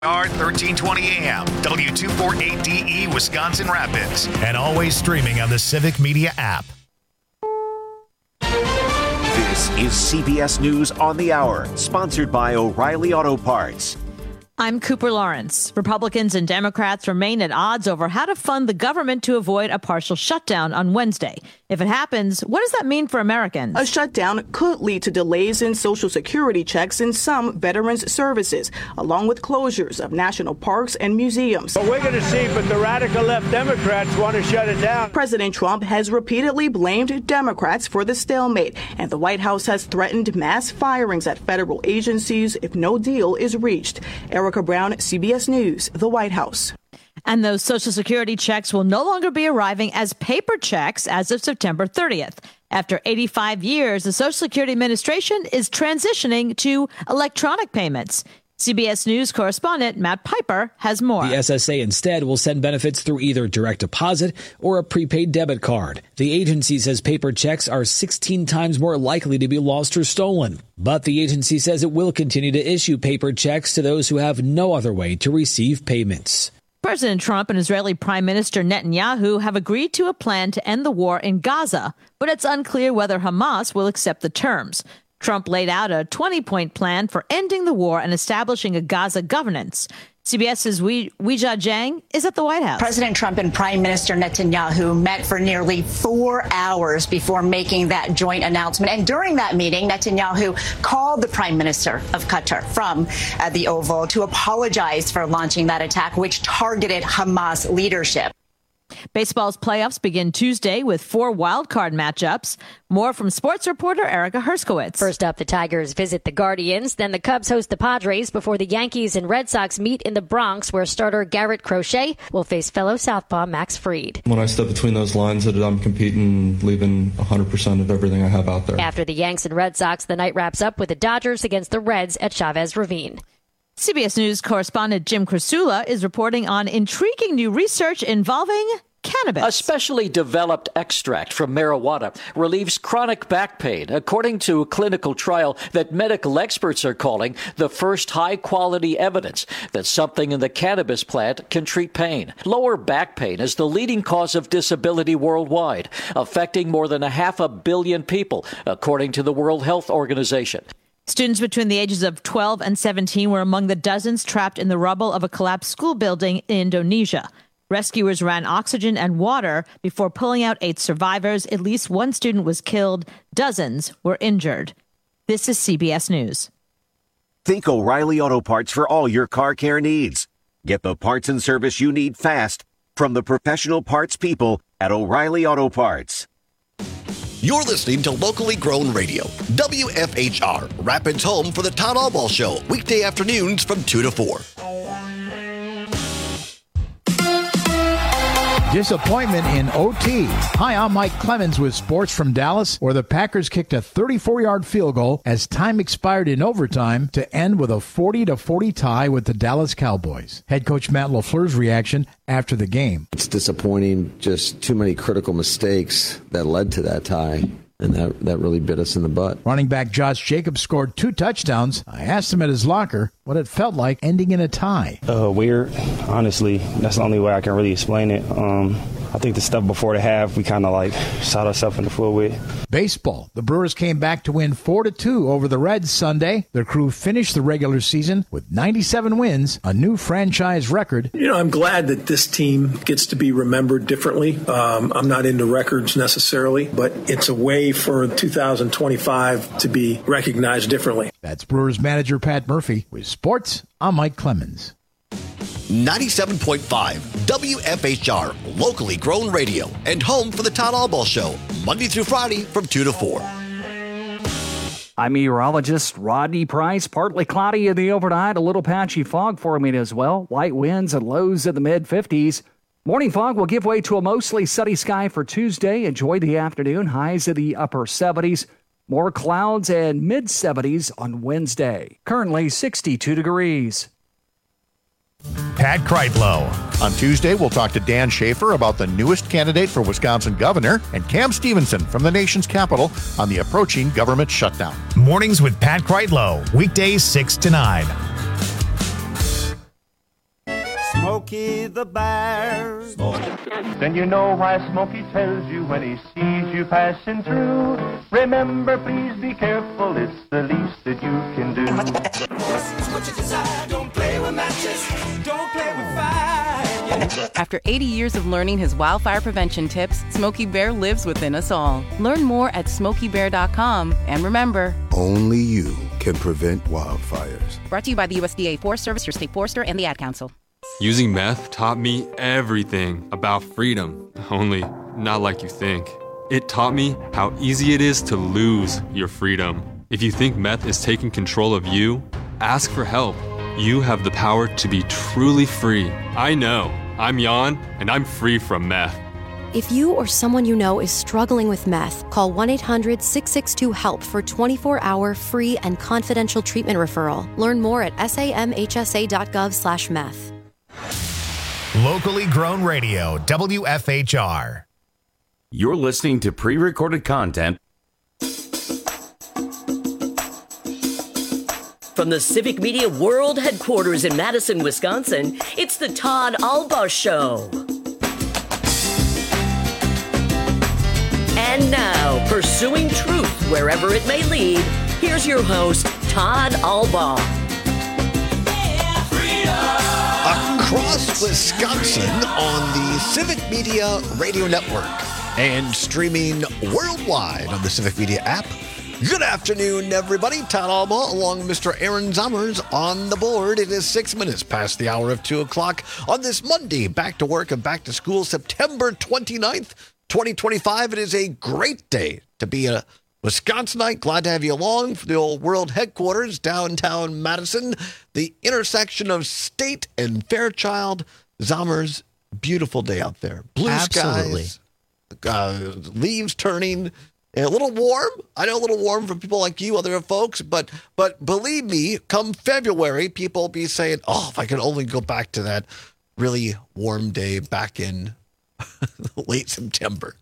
1320 AM, W248DE, Wisconsin Rapids, and always streaming on the Civic Media app. This is CBS News on the Hour, sponsored by O'Reilly Auto Parts. I'm Cooper Lawrence. Republicans and Democrats remain at odds over how to fund the government to avoid a partial shutdown on Wednesday. If it happens, what does that mean for Americans? A shutdown could lead to delays in Social Security checks in some veterans' services, along with closures of national parks and museums. But we're going to see, but the radical left Democrats want to shut it down. President Trump has repeatedly blamed Democrats for the stalemate, and the White House has threatened mass firings at federal agencies if no deal is reached. Erica Brown, CBS News, the White House. And those Social Security checks will no longer be arriving as paper checks as of September 30th. After 85 years, the Social Security Administration is transitioning to electronic payments. CBS News correspondent Matt Piper has more. The SSA instead will send benefits through either direct deposit or a prepaid debit card. The agency says paper checks are 16 times more likely to be lost or stolen. But the agency says it will continue to issue paper checks to those who have no other way to receive payments. President Trump and Israeli Prime Minister Netanyahu have agreed to a plan to end the war in Gaza, but it's unclear whether Hamas will accept the terms. Trump laid out a 20-point plan for ending the war and establishing a Gaza governance. CBS's Weijia Jiang is at the White House. President Trump and Prime Minister Netanyahu met for nearly 4 hours before making that joint announcement. And during that meeting, Netanyahu called the Prime Minister of Qatar from the Oval to apologize for launching that attack, which targeted Hamas leadership. Baseball's playoffs begin Tuesday with 4 wildcard matchups. More from sports reporter Erica Herskowitz. First up, the Tigers visit the Guardians. Then the Cubs host the Padres before the Yankees and Red Sox meet in the Bronx, where starter Garrett Crochet will face fellow southpaw Max Fried. When I step between those lines, that I'm competing, leaving 100% of everything I have out there. After the Yanks and Red Sox, the night wraps up with the Dodgers against the Reds at Chavez Ravine. CBS News correspondent Jim Krasula is reporting on intriguing new research involving cannabis. A specially developed extract from marijuana relieves chronic back pain, according to a clinical trial that medical experts are calling the first high-quality evidence that something in the cannabis plant can treat pain. Lower back pain is the leading cause of disability worldwide, affecting more than 500 million people, according to the World Health Organization. Students between the ages of 12 and 17 were among the dozens trapped in the rubble of a collapsed school building in Indonesia. Rescuers ran oxygen and water before pulling out 8 survivors. At least 1 student was killed. Dozens were injured. This is CBS News. Think O'Reilly Auto Parts for all your car care needs. Get the parts and service you need fast from the professional parts people at O'Reilly Auto Parts. You're listening to locally grown radio, WFHR, Rapids home for the Todd Albaugh Show, weekday afternoons from 2 to 4. Disappointment in OT. Hi, I'm Mike Clemens with sports from Dallas, where the Packers kicked a 34-yard field goal as time expired in overtime to end with a 40-40 tie with the Dallas Cowboys. Head coach Matt LaFleur's reaction after the game. It's disappointing, just too many critical mistakes that led to that tie. And that really bit us in the butt. Running back Josh Jacobs scored 2 touchdowns. I asked him at his locker what it felt like ending in a tie. Weird. Honestly, that's the only way I can really explain it. I think the stuff before the half, we kind of shot ourselves in the foot with. Baseball. The Brewers came back to win 4-2 over the Reds Sunday. Their crew finished the regular season with 97 wins, a new franchise record. You know, I'm glad that this team gets to be remembered differently. I'm not into records necessarily, but it's a way for 2025 to be recognized differently. That's Brewers manager Pat Murphy. With sports, I'm Mike Clemens. 97.5 WFHR, locally grown radio, and home for the Todd Albaugh Show, Monday through Friday from 2 to 4. I'm meteorologist Rodney Price. Partly cloudy in the overnight, a little patchy fog forming as well. Light winds and lows in the mid-50s. Morning fog will give way to a mostly sunny sky for Tuesday. Enjoy the afternoon. Highs in the upper 70s. More clouds and mid-70s on Wednesday. Currently 62 degrees. Pat Kreitlow. On Tuesday, we'll talk to Dan Schaefer about the newest candidate for Wisconsin governor and Cam Stevenson from the nation's capital on the approaching government shutdown. Mornings with Pat Kreitlow, weekdays 6 to 9. Smokey the Bear. Then you know why Smokey tells you when he sees you passing through. Remember, please be careful, it's the least that you can do. What you desire, don't play with matches, don't play with fire. After 80 years of learning his wildfire prevention tips, Smokey Bear lives within us all. Learn more at SmokeyBear.com. And remember, only you can prevent wildfires. Brought to you by the USDA Forest Service, your state forester, and the Ad Council. Using meth taught me everything about freedom, only not like you think. It taught me how easy it is to lose your freedom. If you think meth is taking control of you, ask for help. You have the power to be truly free. I know. I'm Jan, and I'm free from meth. If you or someone you know is struggling with meth, call 1-800-662-HELP for 24-hour free and confidential treatment referral. Learn more at samhsa.gov/meth. Locally grown radio, WFHR. You're listening to pre-recorded content from the Civic Media World Headquarters in Madison, Wisconsin. It's the Todd Alba Show. And now, pursuing truth wherever it may lead, here's your host, Todd Alba. Across Wisconsin on the Civic Media Radio Network and streaming worldwide on the Civic Media app. Good afternoon, everybody. Todd Alba along with Mr. Aaron Zommers on the board. It is 6 minutes past the hour of 2 o'clock on this Monday, back to work and back to school, September 29th, 2025. It is a great day to be a Wisconsinite. Glad to have you along for the old world headquarters, downtown Madison, the intersection of State and Fairchild. Zommers, beautiful day out there. Blue skies, leaves turning. A little warm. I know a little warm for people like you, other folks, but believe me, come February, people will be saying, oh, if I could only go back to that really warm day back in late September.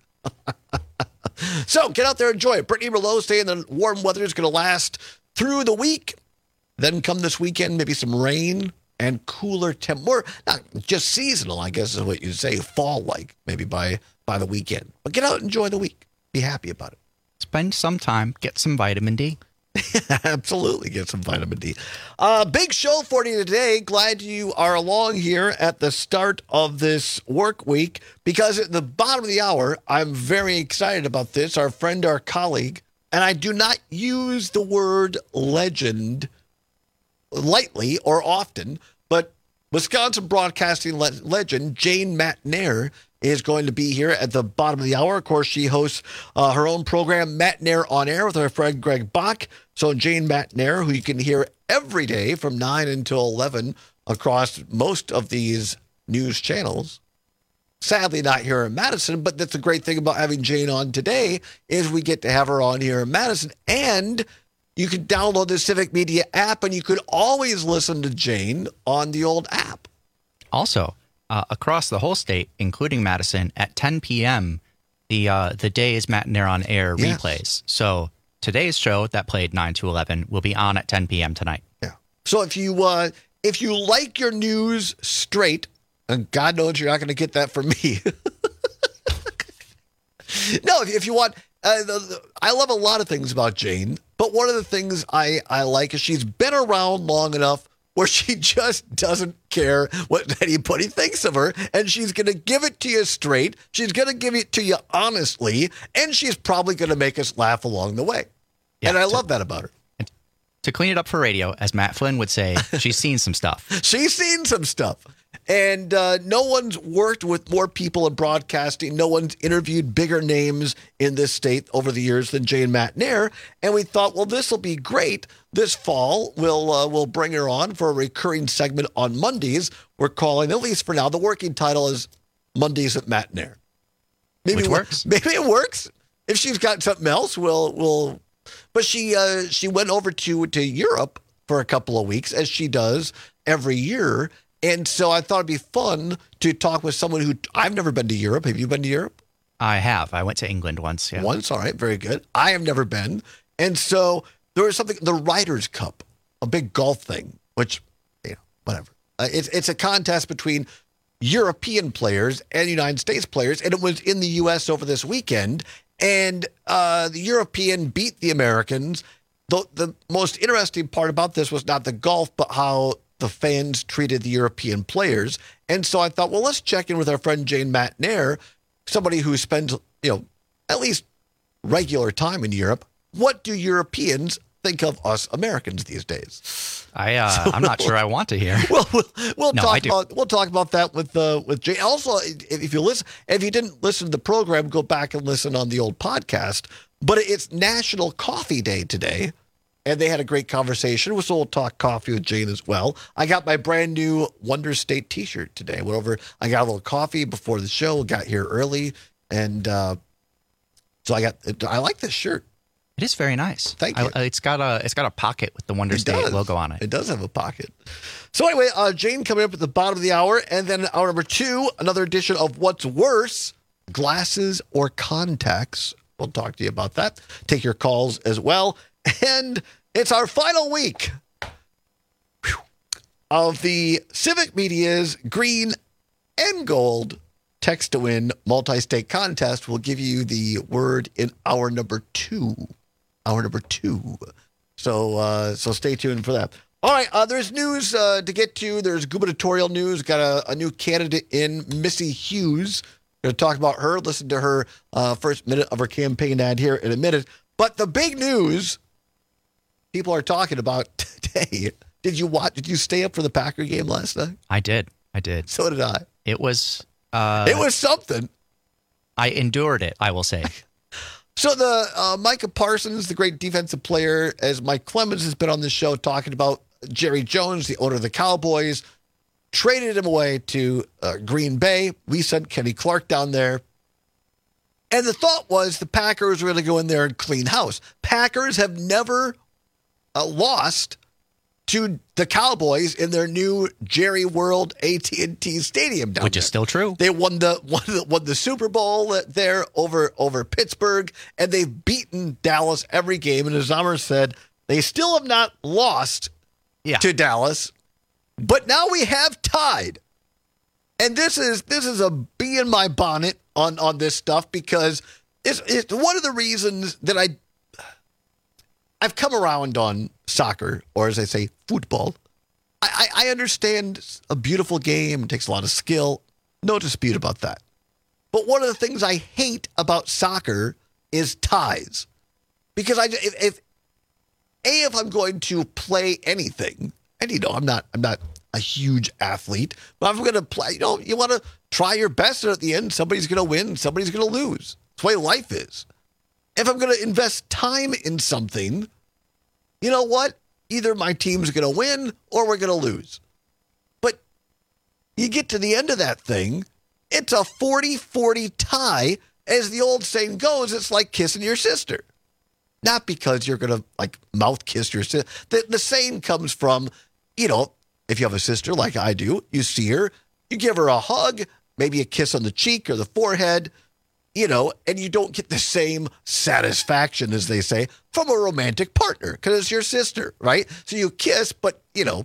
So get out there, enjoy it. Brittany Merlot saying the warm weather is going to last through the week. Then come this weekend, maybe some rain and cooler temp. More, not just seasonal, I guess is what you say, fall-like, maybe by the weekend. But get out and enjoy the week. Be happy about it. Spend some time, get some vitamin D. Absolutely, get some vitamin D. Big show for you today. Glad you are along here at the start of this work week, because at the bottom of the hour, I'm very excited about this. Our friend, our colleague, and I do not use the word legend lightly or often, but Wisconsin broadcasting legend Jane McNair is going to be here at the bottom of the hour. Of course, she hosts her own program, McNair on Air, with her friend Greg Bach. So Jane McNair, who you can hear every day from 9 until 11 across most of these news channels. Sadly, not here in Madison, but that's the great thing about having Jane on today is we get to have her on here in Madison. And you can download the Civic Media app, and you could always listen to Jane on the old app. Also, across the whole state, including Madison, at 10 p.m., the Days McNair on Air replays. So today's show that played 9 to 11 will be on at 10 p.m. tonight. Yeah. So if you like your news straight, and God knows you're not going to get that from me. No, if you want, I love a lot of things about Jane, but one of the things I like is she's been around long enough where she just doesn't care what anybody thinks of her, and she's going to give it to you straight. She's going to give it to you honestly, and she's probably going to make us laugh along the way. Yeah, and I love that about her. To clean it up for radio, as Matt Flynn would say, she's seen some stuff. She's seen some stuff. And no one's worked with more people in broadcasting. No one's interviewed bigger names in this state over the years than Jane McNair. And we thought, well, this will be great. This fall, we'll bring her on for a recurring segment on Mondays. We're calling, at least for now, the working title is Mondays at McNair. Maybe Which works. Maybe it works. If she's got something else, we'll. But she went over to Europe for a couple of weeks, as she does every year. And so I thought it'd be fun to talk with someone who I've never been to Europe. Have you been to Europe? I have. I went to England once. Yeah. Once, all right, very good. I have never been. And so there was something, the Ryder's Cup, a big golf thing, which, whatever. It's a contest between European players and United States players, and it was in the U.S. over this weekend, and the European beat the Americans. The most interesting part about this was not the golf, but how the fans treated the European players. And so I thought, well, let's check in with our friend Jane Matnair, somebody who spends, at least regular time in Europe. What do Europeans think of us Americans these days? I'm not sure I want to hear. We'll talk about that with Jane. Also, if you didn't listen to the program, go back and listen on the old podcast. But it's National Coffee Day today, and they had a great conversation. So we'll talk coffee with Jane as well. I got my brand new Wonder State T-shirt today. I went over. I got a little coffee before the show. Got here early, and so I like this shirt. It is very nice. Thank you. It's got a pocket with the Wonder State logo on it. It does have a pocket. So anyway, Jane coming up at the bottom of the hour, and then hour number 2, another edition of What's Worse, Glasses or Contacts. We'll talk to you about that. Take your calls as well. And it's our final week of the Civic Media's Green and Gold Text to Win multi-state contest. We'll give you the word in hour number 2. So stay tuned for that. All right, there's news to get to. There's gubernatorial news. Got a new candidate in, Missy Hughes. Going to talk about her, listen to her first minute of her campaign ad here in a minute. But the big news people are talking about today, did you stay up for the Packer game last night? I did. So did I. It was something. I endured it, I will say. So the Micah Parsons, the great defensive player, as Mike Clemens has been on the show talking about, Jerry Jones, the owner of the Cowboys, traded him away to Green Bay. We sent Kenny Clark down there. And the thought was the Packers were going to go in there and clean house. Packers have never lost to the Cowboys in their new Jerry World AT&T Stadium down Which there. is still true. They won the Super Bowl there over Pittsburgh, and they've beaten Dallas every game. And as Amr said, they still have not lost to Dallas, but now we have tied. And this is a bee in my bonnet on this stuff, because it's one of the reasons that I've come around on soccer, or as I say, football. I understand a beautiful game. It takes a lot of skill. No dispute about that. But one of the things I hate about soccer is ties. Because if I'm going to play anything, and I'm not a huge athlete, but if I'm going to play, you want to try your best, and at the end, somebody's going to win, somebody's going to lose. That's the way life is. If I'm going to invest time in something, you know what? Either my team's going to win or we're going to lose. But you get to the end of that thing, it's a 40-40 tie. As the old saying goes, it's like kissing your sister. Not because you're going to mouth kiss your sister. The saying comes from, if you have a sister like I do, you see her, you give her a hug, maybe a kiss on the cheek or the forehead, and you don't get the same satisfaction, as they say, from a romantic partner because it's your sister, right? So you kiss, but,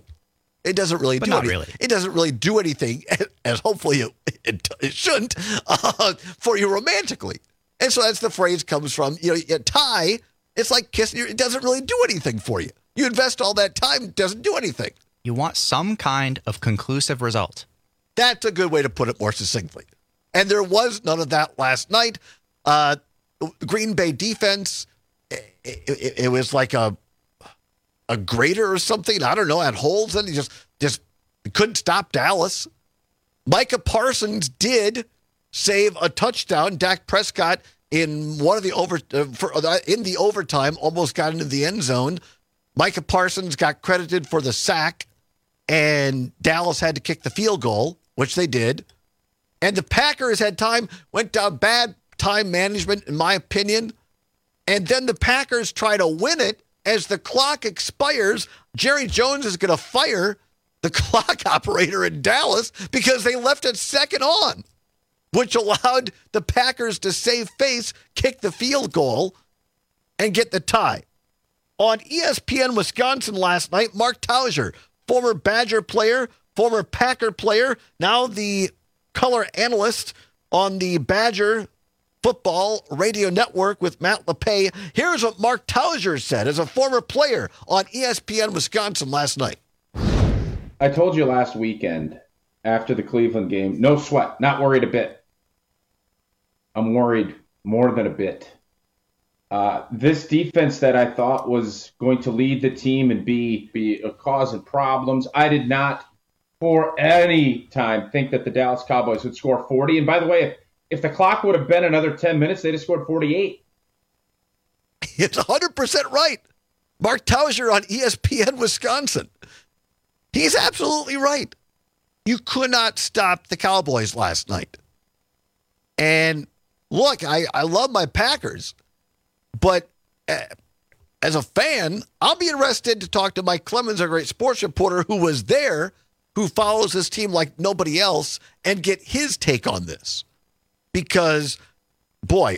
it doesn't really do anything. Really. It doesn't really do anything, as hopefully it shouldn't, for you romantically. And so that's the phrase comes from, a tie, it's like kissing, it doesn't really do anything for you. You invest all that time, it doesn't do anything. You want some kind of conclusive result. That's a good way to put it more succinctly. And there was none of that last night. Green Bay defense, it was like a grater or something. I don't know, had holes in it. Just couldn't stop Dallas. Micah Parsons did save a touchdown. Dak Prescott in one of the in the overtime almost got into the end zone. Micah Parsons got credited for the sack, and Dallas had to kick the field goal, which they did. And the Packers went down bad time management, in my opinion. And then the Packers try to win it. As the clock expires, Jerry Jones is going to fire the clock operator in Dallas because they left it second on, which allowed the Packers to save face, kick the field goal, and get the tie. On ESPN Wisconsin last night, Mark Tauser, former Badger player, former Packer player, now the color analyst on the Badger Football Radio Network with Matt LePay. Here's what Mark Tauser said as a former player on ESPN Wisconsin last night. I told you last weekend after the Cleveland game, no sweat, not worried a bit. I'm worried more than a bit. This defense that I thought was going to lead the team and be a cause of problems, I did not for any time think that the Dallas Cowboys would score 40. And by the way, if the clock would have been another 10 minutes, they'd have scored 48. It's 100% right. Mark Tauser on ESPN Wisconsin. He's absolutely right. You could not stop the Cowboys last night. And look, I love my Packers, but as a fan, I'll be interested to talk to Mike Clemens, a great sports reporter who was there, who follows this team like nobody else, and get his take on this. Because, boy,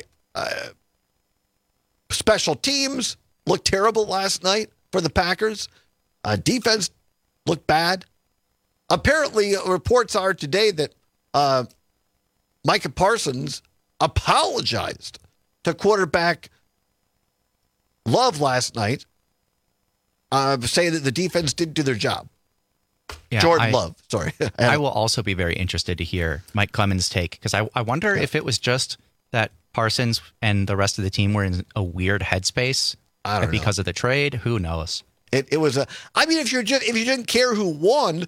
special teams looked terrible last night for the Packers. Defense looked bad. Apparently, reports are today that Micah Parsons apologized to quarterback Love last night, saying that the defense didn't do their job. Yeah, Jordan Love, sorry. I will also be very interested to hear Mike Clemens' take, because I wonder if it was just that Parsons and the rest of the team were in a weird headspace because of the trade. Who knows? It was if you didn't care who won,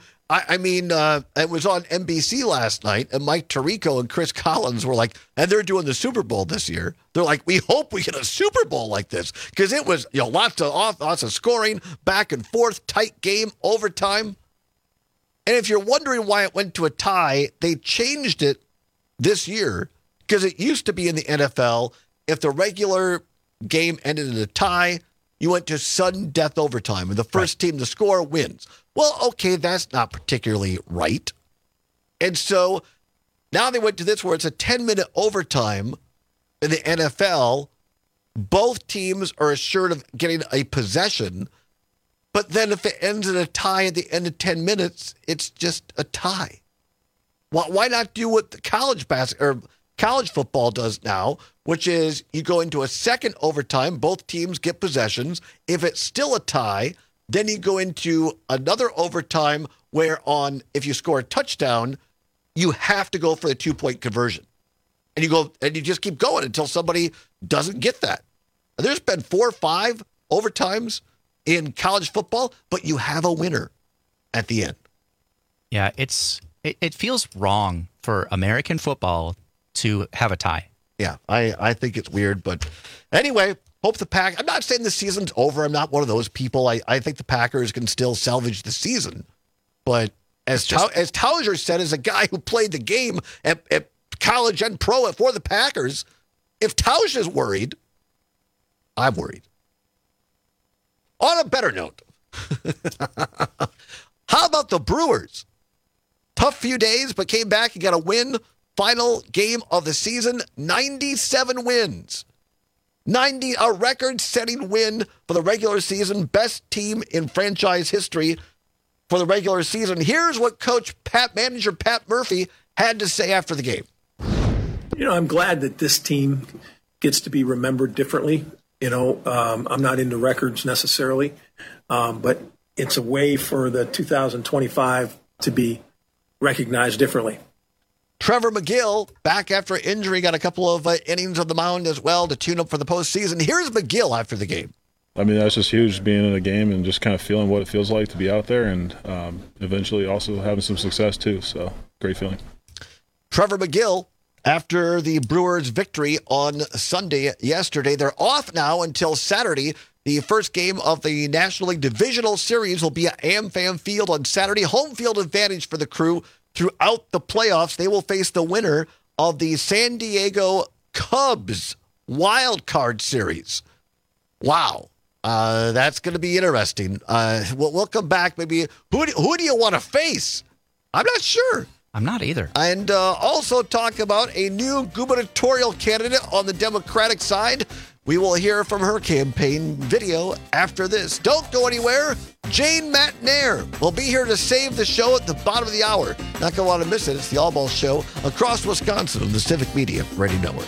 it was on NBC last night, and Mike Tirico and Chris Collins were like, and they're doing the Super Bowl this year. They're like, we hope we get a Super Bowl like this, because it was lots of scoring, back and forth, tight game, overtime. And if you're wondering why it went to a tie, they changed it this year, because it used to be in the NFL, if the regular game ended in a tie, you went to sudden death overtime, and the first team to score wins. Well, okay, that's not particularly right. And so now they went to this where it's a 10-minute overtime in the NFL. Both teams are assured of getting a possession, but then if it ends in a tie at the end of 10 minutes, it's just a tie. Why not do what the college football does now, which is you go into a second overtime, both teams get possessions. If it's still a tie, then you go into another overtime where if you score a touchdown, you have to go for the 2-point conversion. And you just keep going until somebody doesn't get that. There's been 4 or 5 overtimes in college football, but you have a winner at the end. Yeah, it feels wrong for American football to have a tie. Yeah, I think it's weird, but anyway, hope the Pack. I'm not saying the season's over. I'm not one of those people. I think the Packers can still salvage the season, but as Tauser said, as a guy who played the game at college and pro for the Packers, if Tauser's worried, I'm worried. On a better note, how about the Brewers? Tough few days, but came back and got a win. Final game of the season, 97 wins. A record-setting win for the regular season. Best team in franchise history for the regular season. Here's what manager Pat Murphy had to say after the game. I'm glad that this team gets to be remembered differently. I'm not into records necessarily, but it's a way for the 2025 to be recognized differently. Trevor McGill, back after injury, got a couple of innings on the mound as well to tune up for the postseason. Here's McGill after the game. That's just huge, being in a game and just kind of feeling what it feels like to be out there, and eventually also having some success too. So, great feeling. Trevor McGill, after the Brewers' victory on Sunday yesterday, they're off now until Saturday. The first game of the National League Divisional Series will be at AmFam Field on Saturday. Home field advantage for the Crew. Throughout the playoffs, they will face the winner of the San Diego Cubs Wild Card Series. Wow. That's going to be interesting. We'll come back. Maybe who do you want to face? I'm not sure. I'm not either. And also talk about a new gubernatorial candidate on the Democratic side. We will hear from her campaign video after this. Don't go anywhere. Jane Matnair will be here to save the show at the bottom of the hour. Not going to want to miss it. It's the All Ball Show across Wisconsin on the Civic Media Radio Network.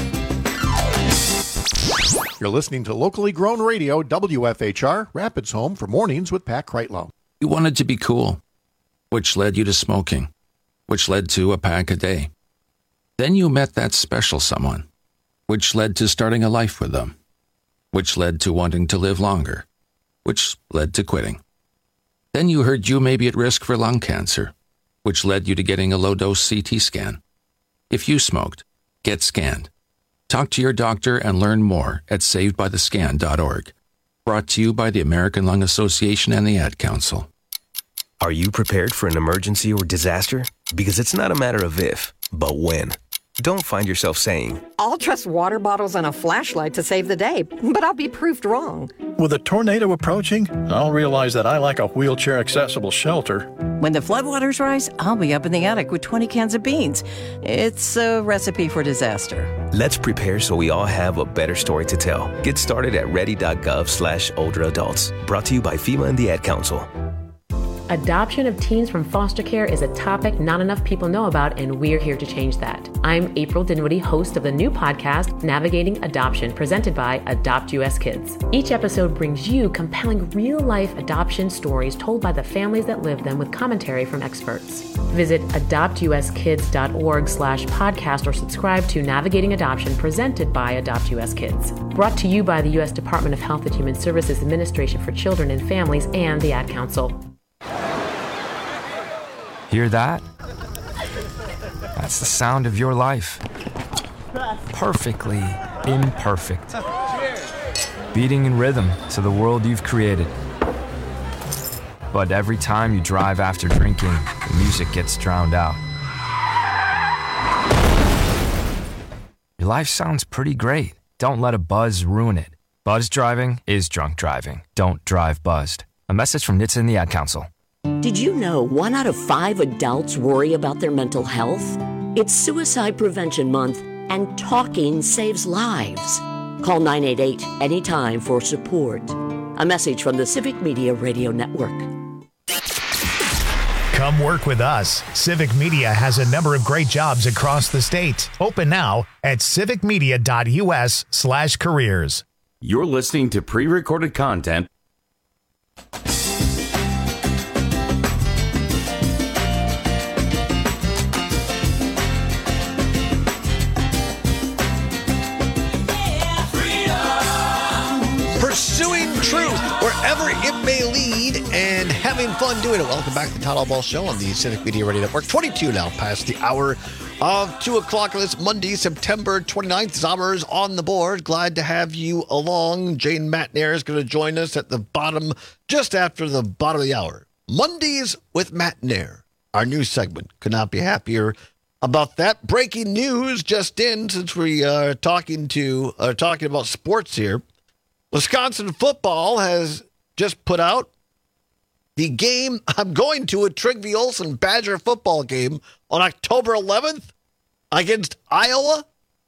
You're listening to locally grown radio, WFHR, Rapids Home for Mornings with Pat Kreitlow. You wanted to be cool, which led you to smoking, which led to a pack a day. Then you met that special someone, which led to starting a life with them, which led to wanting to live longer, which led to quitting. Then you heard you may be at risk for lung cancer, which led you to getting a low-dose CT scan. If you smoked, get scanned. Talk to your doctor and learn more at savedbythescan.org. Brought to you by the American Lung Association and the Ad Council. Are you prepared for an emergency or disaster? Because it's not a matter of if, but when. Don't find yourself saying, I'll trust water bottles and a flashlight to save the day, but I'll be proved wrong. With a tornado approaching, I'll realize that I lack a wheelchair-accessible shelter. When the floodwaters rise, I'll be up in the attic with 20 cans of beans. It's a recipe for disaster. Let's prepare so we all have a better story to tell. Get started at ready.gov/older adults. Brought to you by FEMA and the Ad Council. Adoption of teens from foster care is a topic not enough people know about, and we're here to change that. I'm April Dinwiddie, host of the new podcast, Navigating Adoption, presented by Adopt US Kids. Each episode brings you compelling real-life adoption stories told by the families that live them with commentary from experts. Visit adoptuskids.org/podcast or subscribe to Navigating Adoption, presented by Adopt US Kids. Brought to you by the U.S. Department of Health and Human Services Administration for Children and Families and the Ad Council. Hear that? That's the sound of your life. Perfectly imperfect. Beating in rhythm to the world you've created. But every time you drive after drinking, the music gets drowned out. Your life sounds pretty great. Don't let a buzz ruin it. Buzz driving is drunk driving. Don't drive buzzed. A message from NHTSA and the Ad Council. Did you know 1 out of 5 adults worry about their mental health? It's Suicide Prevention Month, and talking saves lives. Call 988 anytime for support. A message from the Civic Media Radio Network. Come work with us. Civic Media has a number of great jobs across the state. Open now at civicmedia.us/careers. You're listening to pre-recorded content. Pursuing truth wherever it may lead and having fun doing it. Welcome back to the Todd All Ball Show on the Civic Media Radio Network. 22 now past the hour of 2 o'clock on this Monday, September 29th. Zommers on the board. Glad to have you along. Jane Matnair is going to join us at the bottom, just after the bottom of the hour. Mondays with Matnair, our new segment. Could not be happier about that. Breaking news just in, since we are talking about sports here. Wisconsin football has just put out the game I'm going to at Trygve Olsen Badger football game on October 11th against Iowa.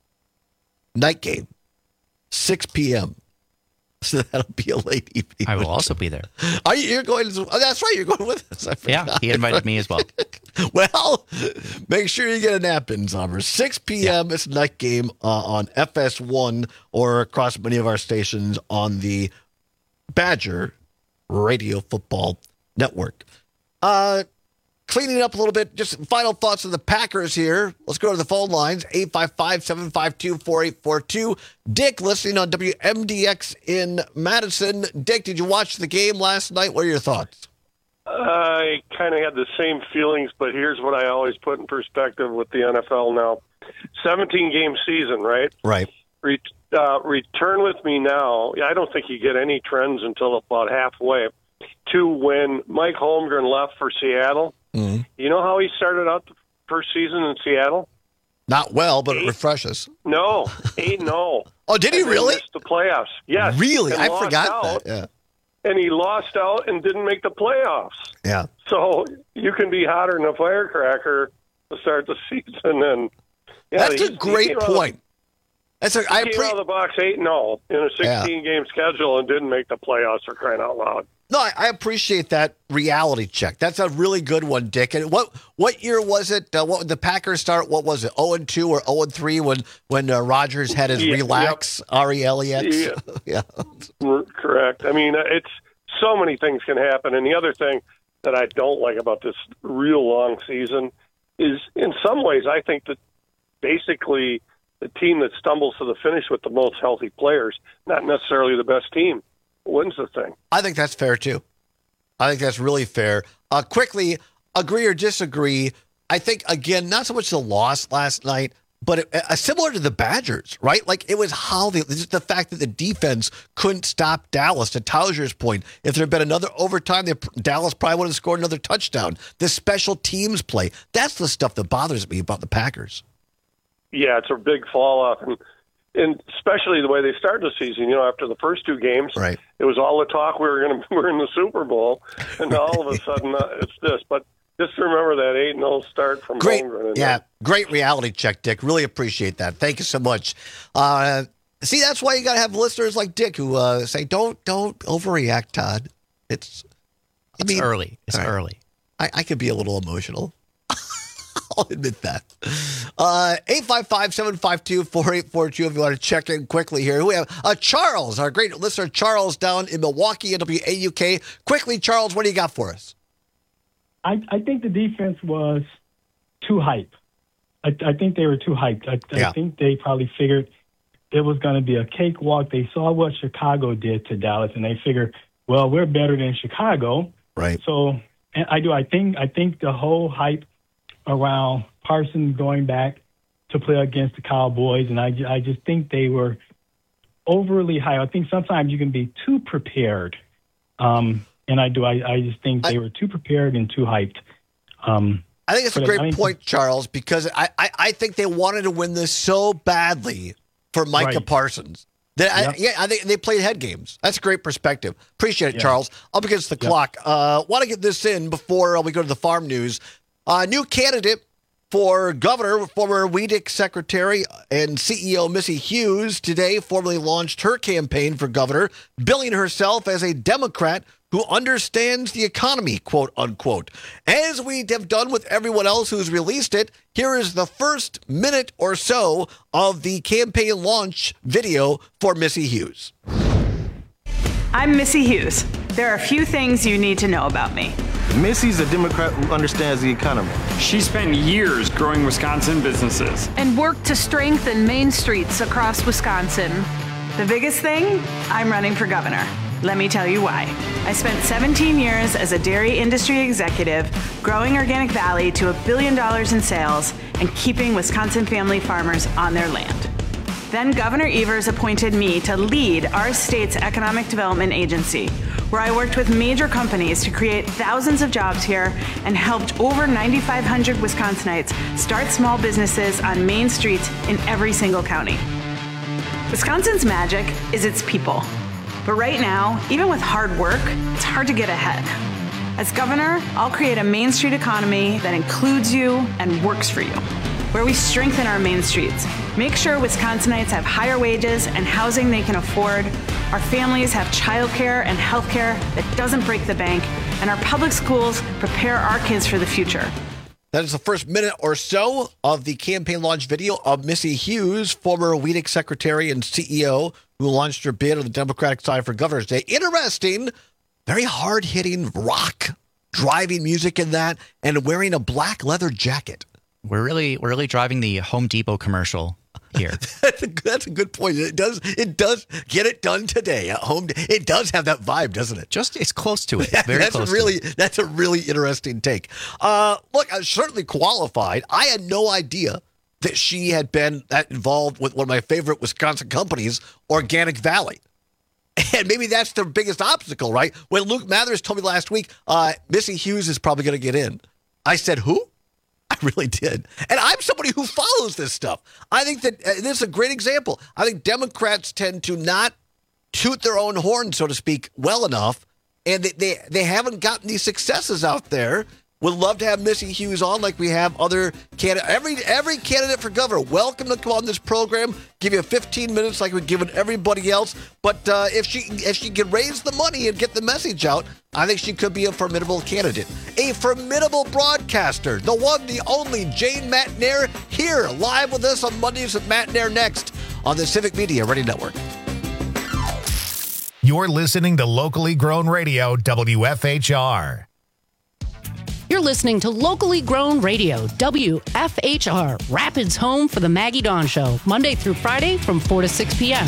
Night game, 6 p.m. So that'll be a late evening. I will also be there. You're going? That's right. You're going with us. Yeah, he invited me as well. Well, make sure you get a nap in, Zommers. 6 p.m. Yeah. It's a night game on FS1 or across many of our stations on the Badger Radio Football Network. Cleaning up a little bit, just final thoughts on the Packers here. Let's go to the phone lines, 855-752-4842. Dick, listening on WMDX in Madison. Dick, did you watch the game last night? What are your thoughts? I kind of had the same feelings, but here's what I always put in perspective with the NFL now. 17-game season, right? Right. Return with me now. I don't think you get any trends until about halfway. To when Mike Holmgren left for Seattle. Mm-hmm. You know how he started out the first season in Seattle? Not well, but it refreshes. No, 8-0. Oh, did he really? Missed the playoffs. Yes. Really? I forgot that. Yeah. And he lost out and didn't make the playoffs. Yeah. So you can be hotter than a firecracker to start the season. And that's a great point. I came out of the box 8-0 in a 16-game schedule and didn't make the playoffs, for crying out loud. No, I appreciate that reality check. That's a really good one, Dick. And what year was it? What did the Packers start? What was it? 0-2 or 0-3 when Rodgers had his relax, R-E-L-E-X? Yeah. Correct. I mean, it's so many things can happen. And the other thing that I don't like about this real long season is, in some ways, I think that basically the team that stumbles to the finish with the most healthy players, not necessarily the best team, wins the thing. I think that's fair, too. I think that's really fair. Quickly, agree or disagree, I think, again, not so much the loss last night, but similar to the Badgers, right? Like, it was the fact that the defense couldn't stop Dallas. To Tauser's point, if there had been another overtime, Dallas probably would have scored another touchdown. The special teams play, that's the stuff that bothers me about the Packers. Yeah, it's a big fall off. And especially the way they started the season, after the first two games, right. It was all the talk we're in the Super Bowl, and all of a sudden it's this. But just remember that 8-0 start from Holmgren. Yeah, great reality check, Dick. Really appreciate that. Thank you so much. See, that's why you got to have listeners like Dick who say, "Don't overreact, Todd." It's early. It's early. I could be a little emotional. I'll admit that. 855-752-4842 if you want to check in quickly here. We have Charles, our great listener, Charles, down in Milwaukee, WAUK. Quickly, Charles, what do you got for us? I think the defense was too hype. I think they were too hyped. I think they probably figured it was going to be a cakewalk. They saw what Chicago did to Dallas, and they figured, well, we're better than Chicago. Right. So I think the whole hype around Parsons going back to play against the Cowboys, and I just think they were overly high. I think sometimes you can be too prepared, and I just think they were too prepared and too hyped. I think it's a great point, Charles, because I think they wanted to win this so badly for Micah Parsons. I think they played head games. That's a great perspective. Appreciate it, Charles. Up against the clock. Want to get this in before we go to the farm news. New candidate for governor, former WEDC secretary and CEO Missy Hughes, today formally launched her campaign for governor, billing herself as a Democrat who understands the economy, quote unquote. As we have done with everyone else who's released it, here is the first minute or so of the campaign launch video for Missy Hughes. I'm Missy Hughes. There are a few things you need to know about me. Missy's a Democrat who understands the economy. She spent years growing Wisconsin businesses and worked to strengthen main streets across Wisconsin. The biggest thing? I'm running for governor. Let me tell you why. I spent 17 years as a dairy industry executive, growing Organic Valley to $1 billion in sales and keeping Wisconsin family farmers on their land. Then Governor Evers appointed me to lead our state's economic development agency, where I worked with major companies to create thousands of jobs here and helped over 9,500 Wisconsinites start small businesses on main streets in every single county. Wisconsin's magic is its people. But right now, even with hard work, it's hard to get ahead. As governor, I'll create a Main Street economy that includes you and works for you, where we strengthen our main streets, make sure Wisconsinites have higher wages and housing they can afford, our families have childcare and healthcare that doesn't break the bank, and our public schools prepare our kids for the future. That is the first minute or so of the campaign launch video of Missy Hughes, former WEDC secretary and CEO, who launched her bid on the Democratic side for Governor's Day. Interesting, very hard-hitting rock driving music in that, and wearing a black leather jacket. We're really driving the Home Depot commercial here. That's a good point. It does get it done today at home. It does have that vibe, doesn't it? Just it's close to it. Very close. That's a really interesting take. Look, I was certainly qualified. I had no idea that she had been that involved with one of my favorite Wisconsin companies, Organic Valley. And maybe that's the biggest obstacle, right? When Luke Mathers told me last week, Missy Hughes is probably going to get in, I said, who? I really did. And I'm somebody who follows this stuff. I think that this is a great example. I think Democrats tend to not toot their own horn, so to speak, well enough. And they haven't gotten these successes out there. Would love to have Missy Hughes on like we have other candidates. Every candidate for governor, welcome to come on this program. Give you 15 minutes like we've given everybody else. But if she can raise the money and get the message out, I think she could be a formidable candidate. A formidable broadcaster. The one, the only, Jane Matt-Nair, here live with us on Mondays with Matt-Nair next on the Civic Media Radio Network. You're listening to locally grown radio, WFHR. You're listening to locally grown radio, WFHR, Rapids' home for the Maggie Dawn Show, Monday through Friday from 4 to 6 p.m.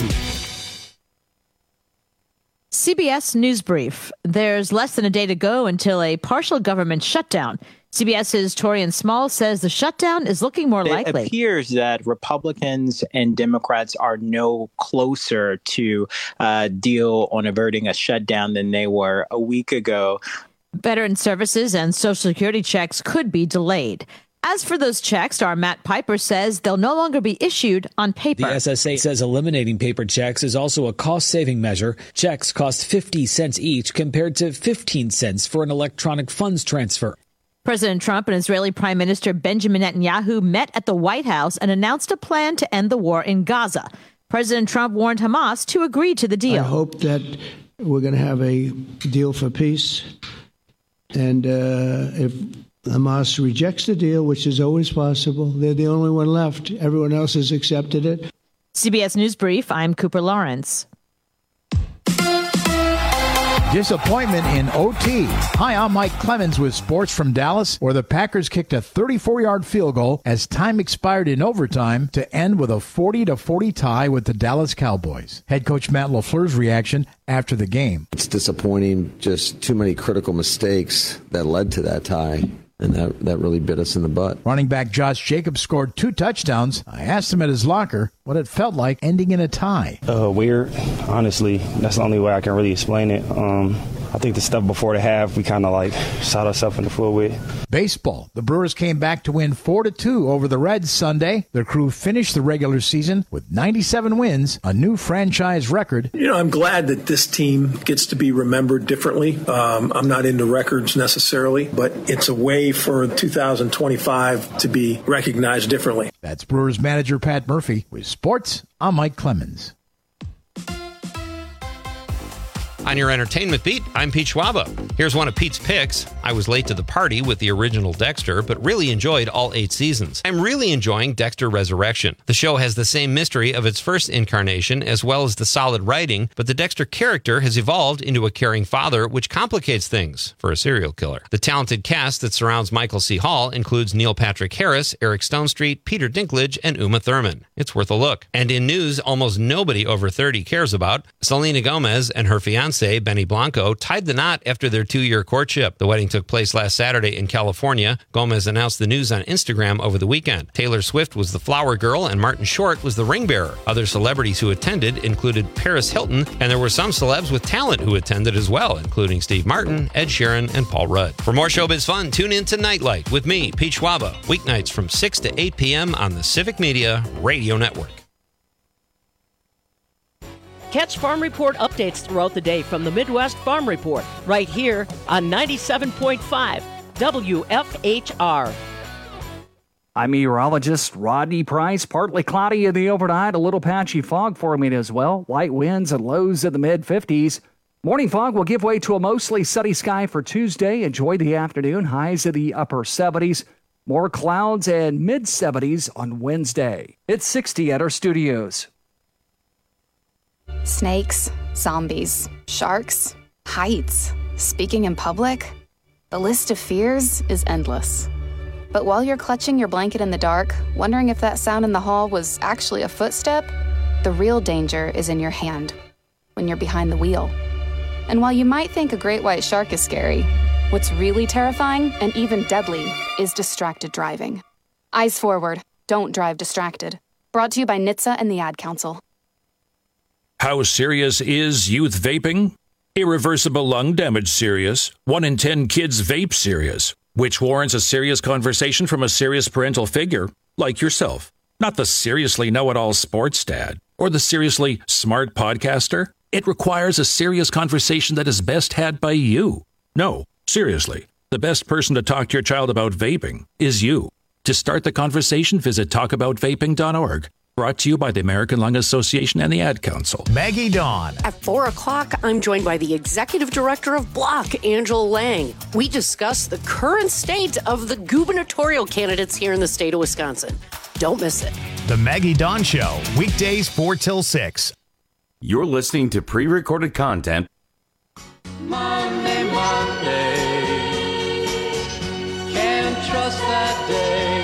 CBS News Brief. There's less than a day to go until a partial government shutdown. CBS's Torian Small says the shutdown is looking more likely. It appears that Republicans and Democrats are no closer to deal on averting a shutdown than they were a week ago. Veteran services and Social Security checks could be delayed. As for those checks, our Matt Piper says they'll no longer be issued on paper. The SSA says eliminating paper checks is also a cost-saving measure. Checks cost 50 cents each compared to 15 cents for an electronic funds transfer. President Trump and Israeli Prime Minister Benjamin Netanyahu met at the White House and announced a plan to end the war in Gaza. President Trump warned Hamas to agree to the deal. I hope that we're going to have a deal for peace. And if Hamas rejects the deal, which is always possible, they're the only one left. Everyone else has accepted it. CBS News Brief, I'm Cooper Lawrence. Disappointment in OT. Hi, I'm Mike Clemens with sports from Dallas, where the Packers kicked a 34-yard field goal as time expired in overtime to end with a 40-40 tie with the Dallas Cowboys. Head coach Matt LaFleur's reaction after the game. It's disappointing, just too many critical mistakes that led to that tie. And that really bit us in the butt. Running back Josh Jacobs scored 2 touchdowns. I asked him at his locker what it felt like ending in a tie. Weird. Honestly, that's the only way I can really explain it. I think the stuff before the half, we kind of shot ourselves in the foot with. Baseball. The Brewers came back to win 4-2 over the Reds Sunday. Their crew finished the regular season with 97 wins, a new franchise record. I'm glad that this team gets to be remembered differently. I'm not into records necessarily, but it's a way for 2025 to be recognized differently. That's Brewers manager Pat Murphy. With sports, I'm Mike Clemens. On your entertainment beat, I'm Pete Schwaba. Here's one of Pete's picks. I was late to the party with the original Dexter, but really enjoyed all 8 seasons. I'm really enjoying Dexter Resurrection. The show has the same mystery of its first incarnation, as well as the solid writing, but the Dexter character has evolved into a caring father, which complicates things for a serial killer. The talented cast that surrounds Michael C. Hall includes Neil Patrick Harris, Eric Stonestreet, Peter Dinklage, and Uma Thurman. It's worth a look. And in news almost nobody over 30 cares about, Selena Gomez and her fiancé, Benny Blanco, tied the knot after their 2-year courtship. The wedding took place last Saturday in California. Gomez announced the news on Instagram over the weekend. Taylor Swift was the flower girl and Martin Short was the ring bearer. Other celebrities who attended included Paris Hilton, and there were some celebs with talent who attended as well, including Steve Martin, Ed Sheeran, and Paul Rudd. For more showbiz fun, tune in to Nightlight with me, Pete Schwaba, weeknights from 6 to 8 p.m. on the Civic Media Radio Network. Catch Farm Report updates throughout the day from the Midwest Farm Report, right here on 97.5 WFHR. I'm meteorologist Rodney Price. Partly cloudy in the overnight, a little patchy fog forming as well. Light winds and lows in the mid-50s. Morning fog will give way to a mostly sunny sky for Tuesday. Enjoy the afternoon. Highs in the upper 70s. More clouds and mid-70s on Wednesday. It's 60 at our studios. Snakes, zombies, sharks, heights, speaking in public. The list of fears is endless. But while you're clutching your blanket in the dark, wondering if that sound in the hall was actually a footstep, the real danger is in your hand, when you're behind the wheel. And while you might think a great white shark is scary, what's really terrifying and even deadly is distracted driving. Eyes forward, don't drive distracted. Brought to you by NHTSA and the Ad Council. How serious is youth vaping? Irreversible lung damage serious. 1 in 10 kids vape serious, which warrants a serious conversation from a serious parental figure like yourself. Not the seriously know-it-all sports dad or the seriously smart podcaster. It requires a serious conversation that is best had by you. No, seriously. The best person to talk to your child about vaping is you. To start the conversation, visit talkaboutvaping.org. Brought to you by the American Lung Association and the Ad Council. Maggie Dawn. At 4 o'clock, I'm joined by the Executive Director of Block, Angela Lang. We discuss the current state of the gubernatorial candidates here in the state of Wisconsin. Don't miss it. The Maggie Dawn Show, weekdays 4 till 6. You're listening to pre-recorded content. Monday, can't trust that day.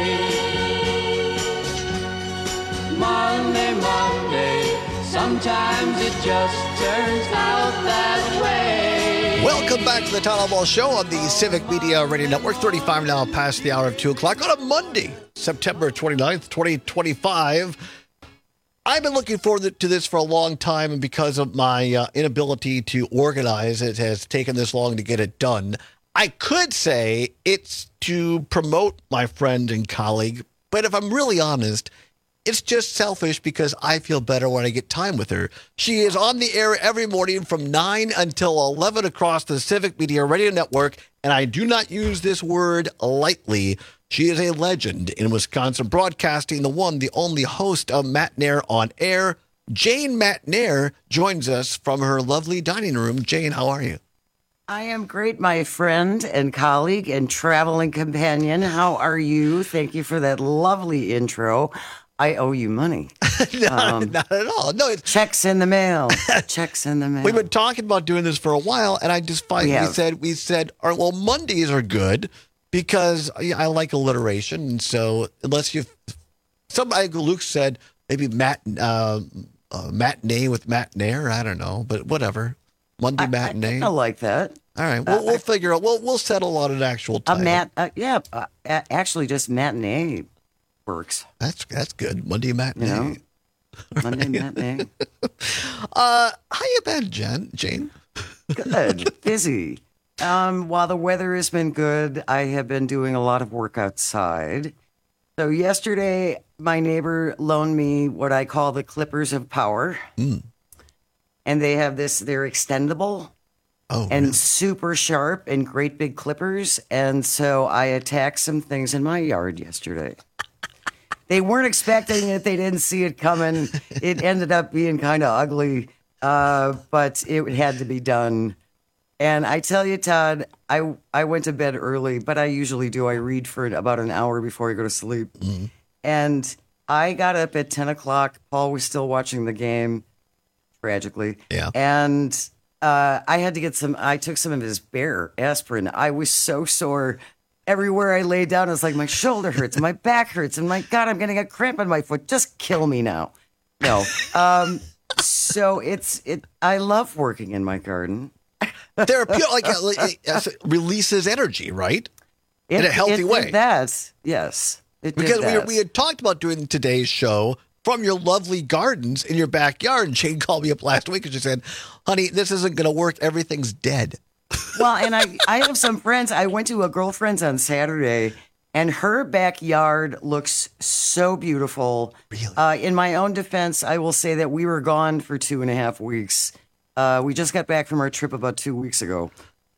Monday, sometimes it just turns out that way. Welcome back to the Town Hall Ball Show on the Civic Media Radio Network. 35 now past the hour of 2 o'clock on a Monday, September 29th, 2025. I've been looking forward to this for a long time, and because of my inability to organize, it has taken this long to get it done. I could say it's to promote my friend and colleague, but if I'm really honest, it's just selfish because I feel better when I get time with her. She is on the air every morning from 9 until 11 across the Civic Media Radio Network, and I do not use this word lightly. She is a legend in Wisconsin broadcasting, the one, the only host of Matt Nair on Air. Jane Matt Nair joins us from her lovely dining room. Jane, how are you? I am great, my friend and colleague and traveling companion. How are you? Thank you for that lovely intro. I owe you money. Not at all. No, it's checks in the mail. Checks in the mail. We've been talking about doing this for a while, and I just find we said, all right, well, Mondays are good because I like alliteration, and so unless somebody, Luke said maybe matinee with Matt Nair. I don't know, but whatever. Monday matinee. I like that. All right, we'll figure out. We'll settle on an actual time. Actually, just matinee works. That's good. Monday matinee. You know, Monday matinee. How you been, Jane? Good. Busy. While the weather has been good, I have been doing a lot of work outside. So yesterday, my neighbor loaned me what I call the clippers of power. And they have they're extendable and super sharp and great big clippers. And so I attacked some things in my yard yesterday. They weren't expecting it. They didn't see it coming. It ended up being kind of ugly, but it had to be done. And I tell you, Todd, I went to bed early, but I usually do. I read for about an hour before I go to sleep. Mm-hmm. And I got up at 10 o'clock. Paul was still watching the game, tragically. Yeah. And I had to get I took some of his Bear aspirin. I was so sore. Everywhere I lay down, it's like my shoulder hurts and my back hurts. And my God, I'm getting a cramp in my foot. Just kill me now. No. So I love working in my garden. Therapeutic, releases energy, right? In a healthy way. Yes. Because we had talked about doing today's show from your lovely gardens in your backyard. And Jane called me up last week and she said, honey, this isn't going to work. Everything's dead. Well, and I have some friends. I went to a girlfriend's on Saturday, and her backyard looks so beautiful. Really? In my own defense, I will say that we were gone for 2.5 weeks. We just got back from our trip about 2 weeks ago.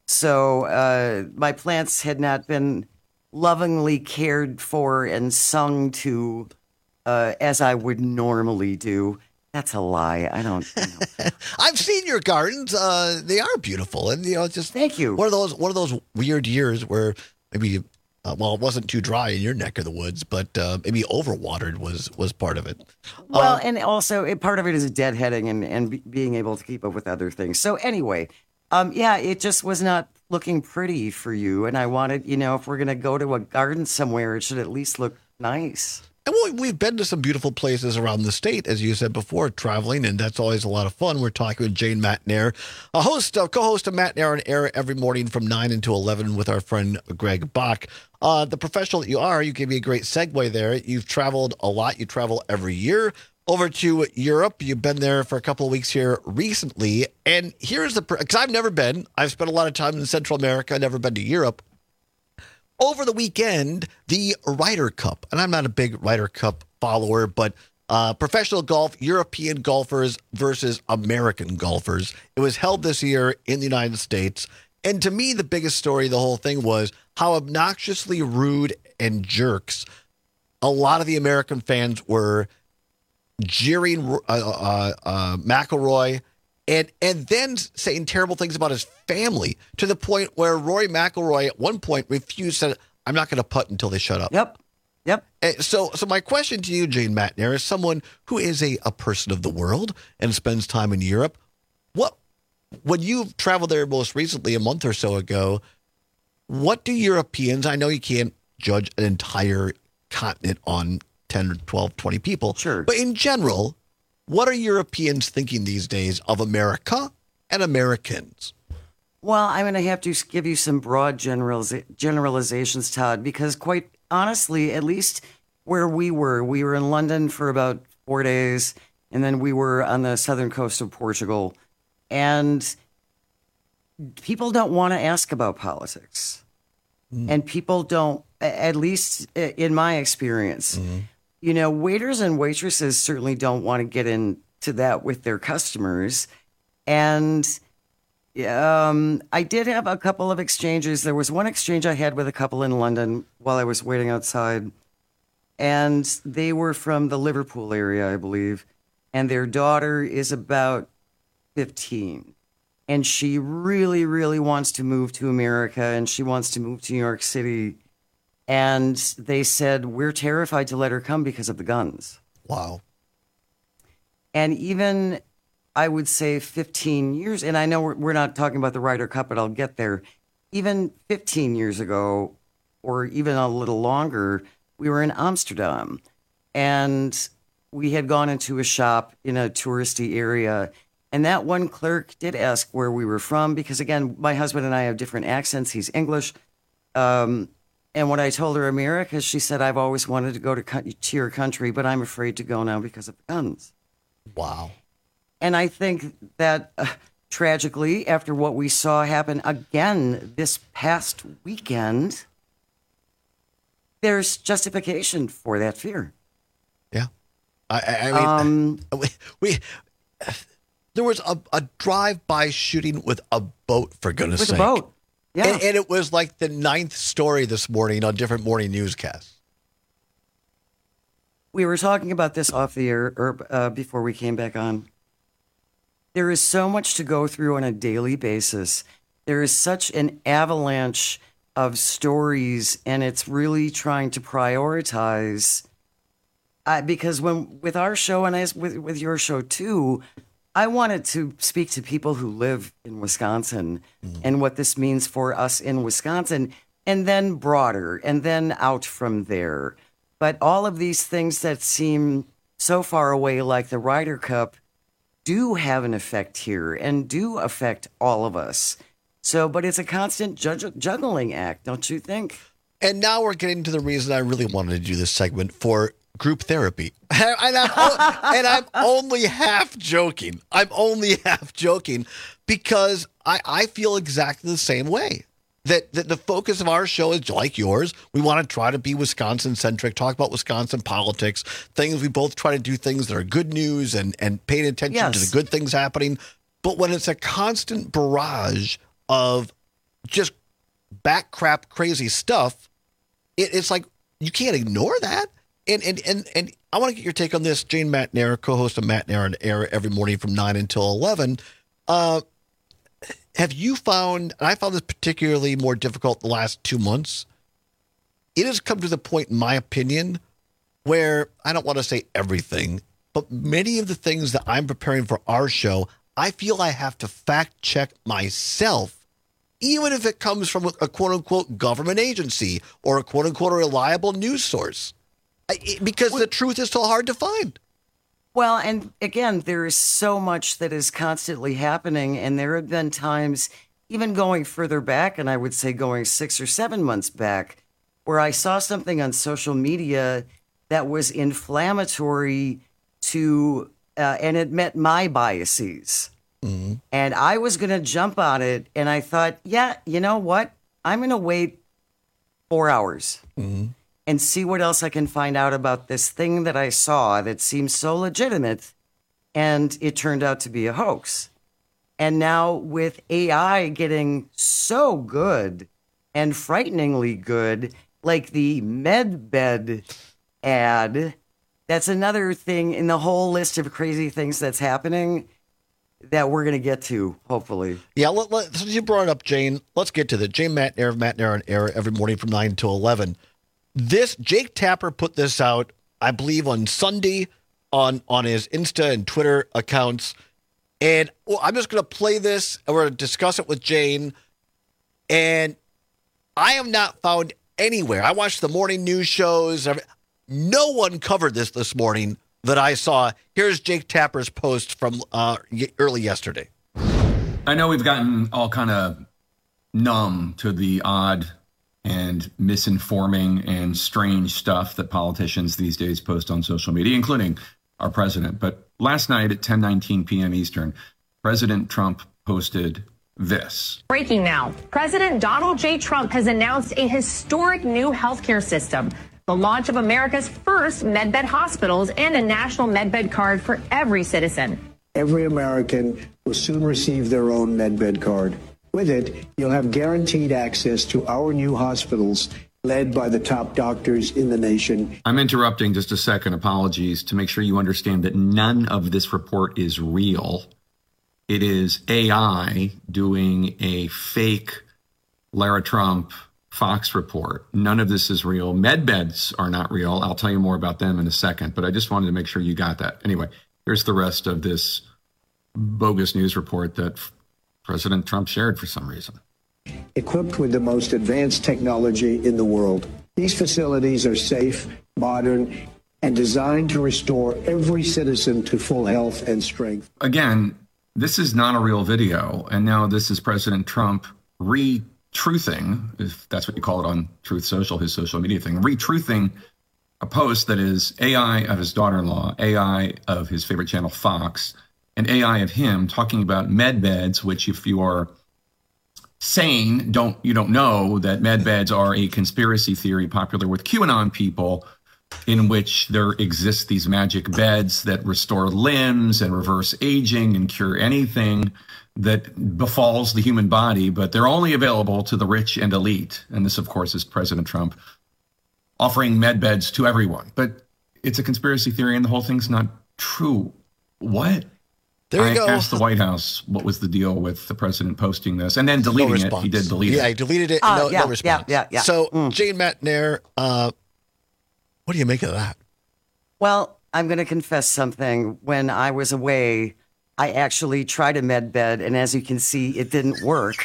So my plants had not been lovingly cared for and sung to as I would normally do. That's a lie. I don't know. I've seen your gardens. They are beautiful, and just thank you. One of those weird years where maybe it wasn't too dry in your neck of the woods, but maybe overwatered was part of it. Well, and also part of it is deadheading and being able to keep up with other things. So anyway, it just was not looking pretty for you, and I wanted, if we're gonna go to a garden somewhere, it should at least look nice. And we've been to some beautiful places around the state, as you said before, traveling, and that's always a lot of fun. We're talking with Jane Matt Nair, co-host of Matt Nair on Air every morning from 9 until 11 with our friend Greg Bach. The professional that you are, you gave me a great segue there. You've traveled a lot. You travel every year over to Europe. You've been there for a couple of weeks here recently. And here's because I've never been. I've spent a lot of time in Central America. I've never been to Europe. Over the weekend, the Ryder Cup, and I'm not a big Ryder Cup follower, but professional golf, European golfers versus American golfers. It was held this year in the United States, And to me, the biggest story of the whole thing was how obnoxiously rude and jerks a lot of the American fans were jeering McIlroy and then saying terrible things about his family to the point where Rory McIlroy at one point refused, said, I'm not going to putt until they shut up. Yep. And so my question to you, Jane Matnair, as someone who is a person of the world and spends time in Europe, when you've traveled there most recently, a month or so ago, what do Europeans, I know you can't judge an entire continent on 10 or 12, 20 people. Sure. But in general, what are Europeans thinking these days of America and Americans? Well, I'm going to have to give you some broad generalizations, Todd, because quite honestly, at least where we were in London for about 4 days, and then we were on the southern coast of Portugal, and people don't want to ask about politics. And people don't, at least in my experience, waiters and waitresses certainly don't want to get into that with their customers. And I did have a couple of exchanges. There was one exchange I had with a couple in London while I was waiting outside. And they were from the Liverpool area, I believe. And their daughter is about 15. And she really, really wants to move to America, and she wants to move to New York City. And they said, we're terrified to let her come because of the guns. Wow. And even, I would say, 15 years, and I know we're not talking about the Ryder Cup, but I'll get there. Even 15 years ago, or even a little longer, we were in Amsterdam. And we had gone into a shop in a touristy area. And that one clerk did ask where we were from because, again, my husband and I have different accents. He's English. And when I told her America, she said, I've always wanted to go to your country, but I'm afraid to go now because of the guns. Wow. And I think that tragically, after what we saw happen again this past weekend, there's justification for that fear. Yeah. I mean, there was a drive-by shooting with a boat, for goodness sake. With a boat, yeah. And it was like the 9th story this morning on different morning newscasts. We were talking about this off the air before we came back on. There is so much to go through on a daily basis. There is such an avalanche of stories, and it's really trying to prioritize. Because with our show, and with your show too, I wanted to speak to people who live in Wisconsin and what this means for us in Wisconsin, and then broader, and then out from there. But all of these things that seem so far away, like the Ryder Cup, do have an effect here and do affect all of us. So, but it's a constant juggling act, don't you think? And now we're getting to the reason I really wanted to do this segment for group therapy. And I'm only half joking. Because I feel exactly the same way. That the focus of our show is like yours. We want to try to be Wisconsin-centric, talk about Wisconsin politics, things. We both try to do things that are good news and paying attention to the good things happening. But when it's a constant barrage of just back crap crazy stuff, it's like you can't ignore that. And I want to get your take on this. Jane Matnair, co-host of Matnair on Air every morning from 9 until 11. Have you found, and I found this particularly more difficult the last 2 months, it has come to the point, in my opinion, where I don't want to say everything, but many of the things that I'm preparing for our show, I feel I have to fact check myself, even if it comes from a quote-unquote government agency or a quote-unquote reliable news source, because the truth is so hard to find. Well, and again, there is so much that is constantly happening, and there have been times, even going further back, and I would say going 6 or 7 months back, where I saw something on social media that was inflammatory to, and it met my biases. Mm-hmm. And I was going to jump on it, and I thought, yeah, you know what? I'm going to wait 4 hours. Mm-hmm. And see what else I can find out about this thing that I saw that seemed so legitimate, and it turned out to be a hoax. And now with AI getting so good and frighteningly good, like the MedBed ad, that's another thing in the whole list of crazy things that's happening that we're going to get to, hopefully. Yeah, since you brought it up, Jane, let's get to that. Jane Matenaer of Matenaer on Air every morning from 9 to 11. Jake Tapper put this out, I believe, on Sunday on his Insta and Twitter accounts. And I'm just going to play this, and we're going to discuss it with Jane. And I have not found anywhere. I watched the morning news shows. No one covered this morning that I saw. Here's Jake Tapper's post from early yesterday. I know we've gotten all kind of numb to the odd and misinforming and strange stuff that politicians these days post on social media, including our president. But last night at 10:19 p.m. Eastern, President Trump posted this. Breaking now. President Donald J. Trump has announced a historic new healthcare system, the launch of America's first MedBed hospitals and a national MedBed card for every citizen. Every American will soon receive their own MedBed card. With it, you'll have guaranteed access to our new hospitals led by the top doctors in the nation. I'm interrupting just a second. Apologies, to make sure you understand that none of this report is real. It is AI doing a fake Lara Trump Fox report. None of this is real. MedBeds are not real. I'll tell you more about them in a second, but I just wanted to make sure you got that. Anyway, here's the rest of this bogus news report that President Trump shared for some reason. Equipped with the most advanced technology in the world. These facilities are safe, modern, and designed to restore every citizen to full health and strength. Again, this is not a real video. And now this is President Trump retruthing, if that's what you call it on Truth Social, his social media thing, retruthing a post that is AI of his daughter-in-law, AI of his favorite channel, Fox, and AI of him talking about MedBeds, which if you are sane, you don't know that MedBeds are a conspiracy theory popular with QAnon people, in which there exist these magic beds that restore limbs and reverse aging and cure anything that befalls the human body, but they're only available to the rich and elite. And this, of course, is President Trump offering MedBeds to everyone. But it's a conspiracy theory and the whole thing's not true. What? There you go. I asked the White House what was the deal with the president posting this and then deleting it. He did delete it. Yeah, he deleted it. No response. Yeah. So, Jane Matenaer, what do you make of that? Well, I'm going to confess something. When I was away, I actually tried a MedBed, and as you can see, it didn't work.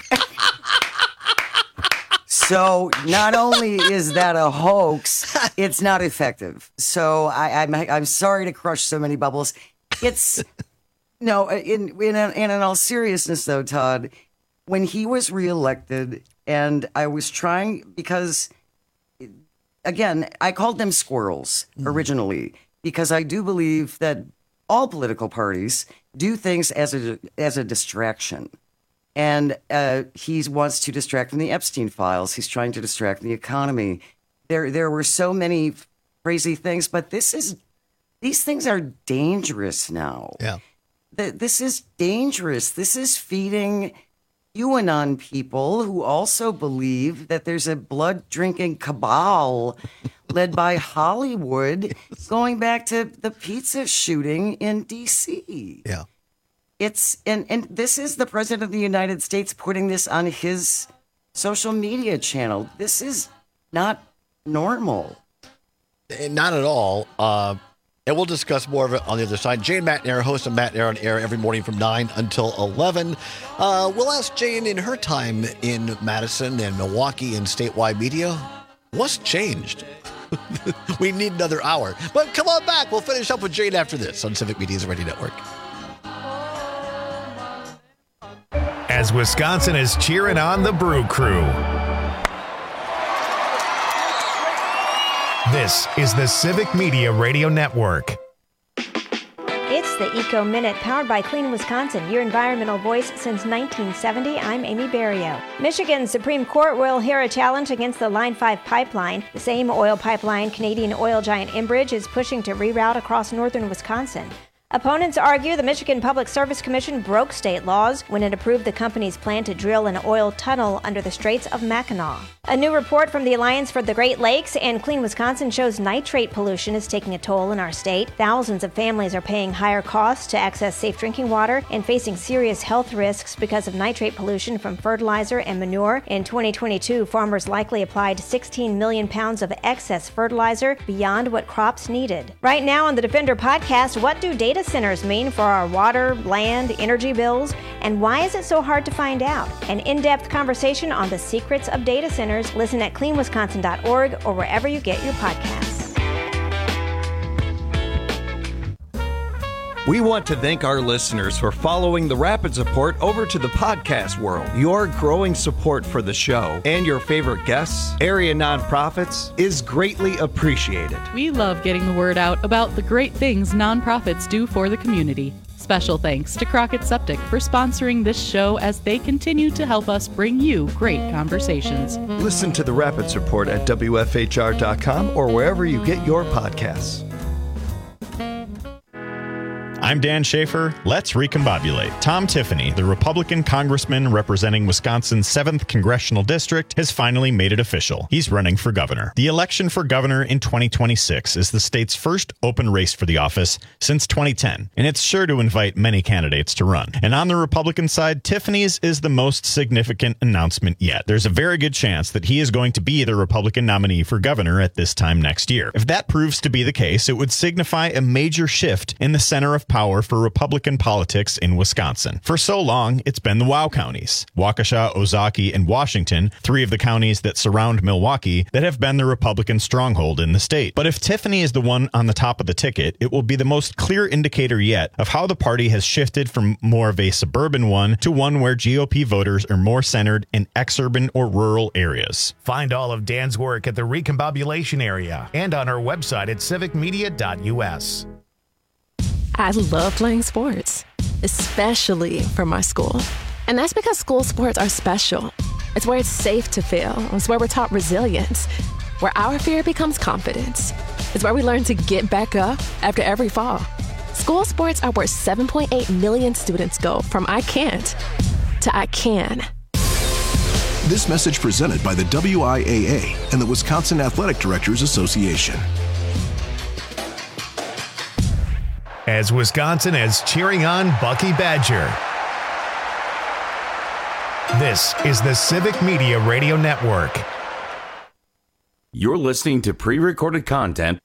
So not only is that a hoax, it's not effective. So I'm sorry to crush so many bubbles. It's no. In all seriousness, though, Todd, when he was reelected, and I was trying because. Again, I called them squirrels originally because I do believe that all political parties do things as a distraction. And he wants to distract from the Epstein files. He's trying to distract from the economy. There were so many crazy things, but these things are dangerous now. Yeah. This is dangerous. This is feeding QAnon people who also believe that there's a blood-drinking cabal led by Hollywood going back to the pizza shooting in D.C. Yeah. And this is the President of the United States putting this on his social media channel. This is not normal. Not at all. And we'll discuss more of it on the other side. Jane Matenaer, host of Matenaer on Air every morning from 9 until 11. We'll ask Jane in her time in Madison and Milwaukee and statewide media, what's changed? We need another hour. But come on back. We'll finish up with Jane after this on Civic Media's Radio Network. As Wisconsin is cheering on the Brew Crew. This is the Civic Media Radio Network. It's the Eco Minute, powered by Clean Wisconsin, your environmental voice since 1970. I'm Amy Barrio. Michigan's Supreme Court will hear a challenge against the Line 5 pipeline. The same oil pipeline Canadian oil giant Enbridge is pushing to reroute across northern Wisconsin. Opponents argue the Michigan Public Service Commission broke state laws when it approved the company's plan to drill an oil tunnel under the Straits of Mackinac. A new report from the Alliance for the Great Lakes and Clean Wisconsin shows nitrate pollution is taking a toll in our state. Thousands of families are paying higher costs to access safe drinking water and facing serious health risks because of nitrate pollution from fertilizer and manure. In 2022, farmers likely applied 16 million pounds of excess fertilizer beyond what crops needed. Right now on the Defender podcast, what do data centers mean for our water, land, energy bills, and why is it so hard to find out? An in-depth conversation on the secrets of data centers. Listen at cleanwisconsin.org or wherever you get your podcasts. We want to thank our listeners for following the Rapids Report over to the podcast world. Your growing support for the show and your favorite guests, area nonprofits, is greatly appreciated. We love getting the word out about the great things nonprofits do for the community. Special thanks to Crockett Septic for sponsoring this show as they continue to help us bring you great conversations. Listen to the Rapids Report at WFHR.com or wherever you get your podcasts. I'm Dan Schaefer. Let's recombobulate. Tom Tiffany, the Republican congressman representing Wisconsin's 7th Congressional District, has finally made it official. He's running for governor. The election for governor in 2026 is the state's first open race for the office since 2010, and it's sure to invite many candidates to run. And on the Republican side, Tiffany's is the most significant announcement yet. There's a very good chance that he is going to be the Republican nominee for governor at this time next year. If that proves to be the case, it would signify a major shift in the center of power for Republican politics in Wisconsin. For so long, it's been the WOW counties, Waukesha, Ozaukee, and Washington, 3 of the counties that surround Milwaukee, that have been the Republican stronghold in the state. But if Tiffany is the one on the top of the ticket, it will be the most clear indicator yet of how the party has shifted from more of a suburban one to one where GOP voters are more centered in exurban or rural areas. Find all of Dan's work at the Recombobulation area and on our website at civicmedia.us. I love playing sports, especially for my school. And that's because school sports are special. It's where it's safe to fail. It's where we're taught resilience, where our fear becomes confidence. It's where we learn to get back up after every fall. School sports are where 7.8 million students go from I can't to I can. This message presented by the WIAA and the Wisconsin Athletic Directors Association. As Wisconsin is cheering on Bucky Badger. This is the Civic Media Radio Network. You're listening to pre-recorded content.